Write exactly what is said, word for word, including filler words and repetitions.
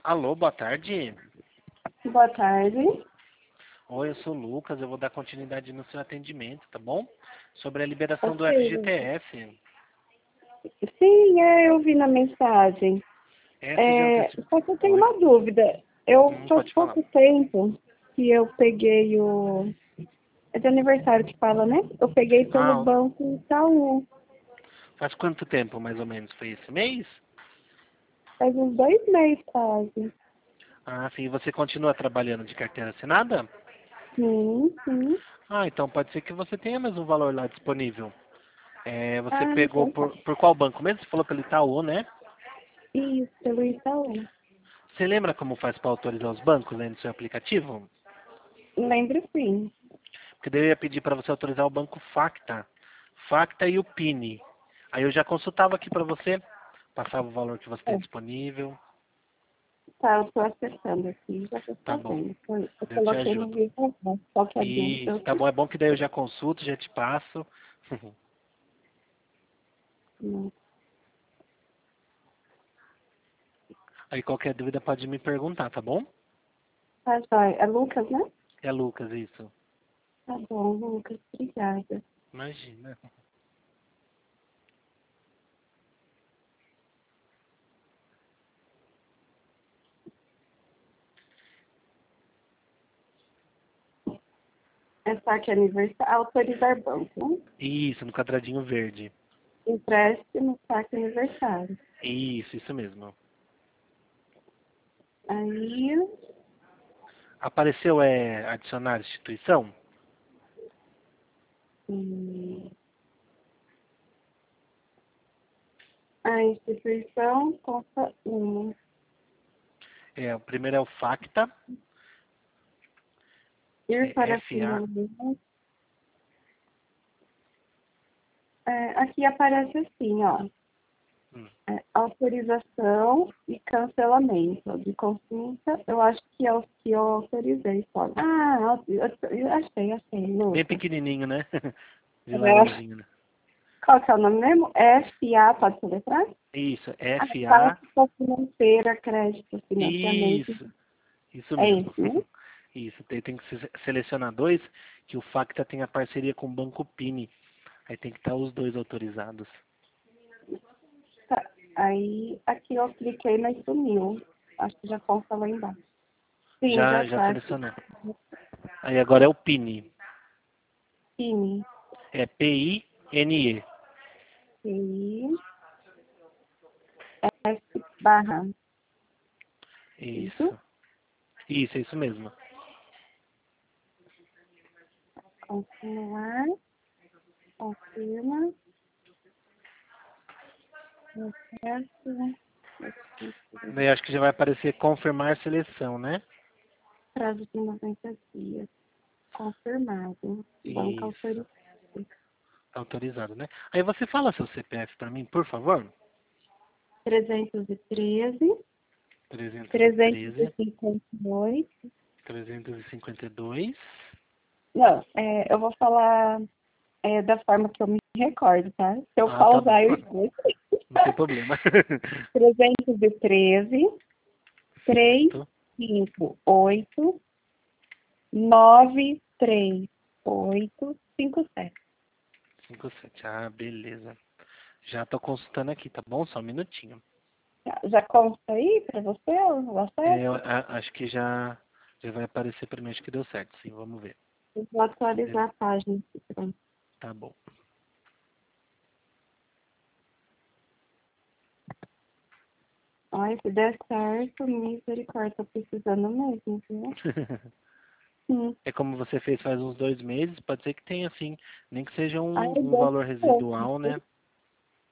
Alô, boa tarde. Boa tarde. Oi, eu sou o Lucas, eu vou dar continuidade no seu atendimento, tá bom? Sobre a liberação do Ok. F G T S. Sim, é, eu vi na mensagem. É, você já É, antecipou. só que eu tenho Oi. uma dúvida. Eu Hum, faz pode falar. pouco tempo que eu peguei o. É de aniversário que fala, né? Eu peguei pelo Ah, Banco Itaú. faz quanto tempo, mais ou menos? Foi esse mês? Faz uns dois meses quase. Ah, sim. Você continua trabalhando de carteira assinada? Sim, sim. Ah, então pode ser que você tenha mesmo valor lá disponível. É, você Ah, pegou então tá. por, por qual banco mesmo? Você falou pelo Itaú, né? Isso, pelo Itaú. Você lembra como faz para autorizar os bancos aí no seu aplicativo? Lembro sim. Porque daí eu ia pedir para você autorizar o banco Facta. Facta e o Pini. Aí eu já consultava aqui para você, passava o valor que você tem É, disponível. tá, eu tô acessando aqui, já tô Tá bom, fazendo. Eu eu eu te coloquei no ajudo. vídeo, qualquer dúvida. Isso, Eu tá bom, é bom que daí eu já consulto, já te passo. não. Aí qualquer dúvida pode me perguntar, tá bom? Tá, joia. É Lucas, né? É Lucas, isso. Tá bom, Lucas, obrigada. Imagina. É saque aniversário, autorizar banco, né? Isso, no quadradinho verde. Empréstimo, saque aniversário. Isso, isso mesmo. Aí, Apareceu é adicionar instituição? hum, a instituição consta uma. É, o primeiro é o Facta, Ir é para F A. finalizar. É, aqui aparece assim, ó. Hum. É, autorização e cancelamento de consulta. Eu acho que é o que eu autorizei só. Ah, eu, eu, eu achei, achei, Bem Lucas. pequenininho, né? De É, larãozinho, né? qual que é o nome mesmo? F A, pode soletrar? Isso, Ah, F A. Fácil financeira, crédito, financiamento. Isso, isso É mesmo. esse, né? Isso, tem, tem que se- selecionar dois, que o Facta tem a parceria com o Banco Pini. Aí tem que estar os dois autorizados. Tá. Aí, aqui eu cliquei, mas sumiu. Acho que já consta lá embaixo. Sim, Já, já já tá aqui. selecionou. Aí agora é o Pini. Sim. É P I N E. E S barra. Isso. Isso. Isso, é isso mesmo. Continuar. Confirma. Acesso. Daí acho que já vai aparecer confirmar seleção, né? Prazo de noventa dias. Confirmado. Banco Isso. autorizado. Autorizado, né? Aí você fala seu C P F para mim, por favor. trezentos e treze. trezentos e trezentos e treze, cinquenta e oito. trezentos e cinquenta e dois. Não, é, eu vou falar é, da forma que eu me recordo, tá? Se eu Ah, tá bom. pausar, eu esqueço. Não tem problema. trezentos e treze, Certo. trezentos e cinquenta e oito, nove três oito cinco sete. cinco sete. Ah, beleza. Já tô consultando aqui, tá bom? Só um minutinho. Já consta aí para você o É, eu acesso? a- acho que já, já vai aparecer pra mim, acho que deu certo, sim. Vamos ver. Eu vou Beleza. atualizar a página aqui, pronto. Tá bom. Olha, se der certo, misericórdia, tô precisando mesmo, viu? Hum. É como você fez faz uns dois meses, pode ser que tenha, assim, nem que seja Ai, um, um deu valor certo. residual, né?